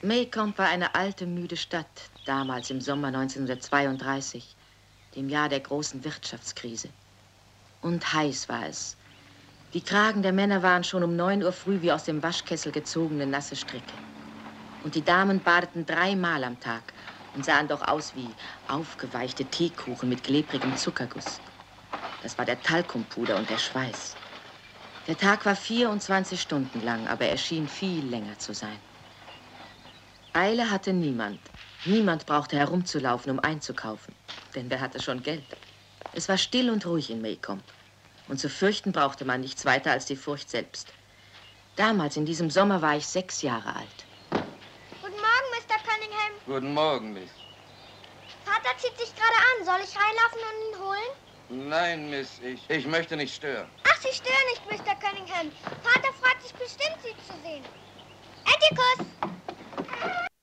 Maycomb war eine alte, müde Stadt, damals im Sommer 1932, dem Jahr der großen Wirtschaftskrise. Und heiß war es. Die Kragen der Männer waren schon um 9 Uhr früh wie aus dem Waschkessel gezogene nasse Stricke. Und die Damen badeten 3-mal am Tag und sahen doch aus wie aufgeweichte Teekuchen mit klebrigem Zuckerguss. Das war der Talkumpuder und der Schweiß. Der Tag war 24 Stunden lang, aber er schien viel länger zu sein. Eile hatte niemand. Niemand brauchte herumzulaufen, um einzukaufen. Denn wer hatte schon Geld? Es war still und ruhig in Maycomb. Und zu fürchten brauchte man nichts weiter als die Furcht selbst. Damals, in diesem Sommer, war ich 6 Jahre alt. Guten Morgen, Mr. Cunningham. Guten Morgen, Miss. Vater zieht sich gerade an. Soll ich reinlaufen und ihn holen? Nein, Miss, ich möchte nicht stören. Ach, Sie stören nicht, Mr. Cunningham. Vater freut sich bestimmt, Sie zu sehen. Atticus!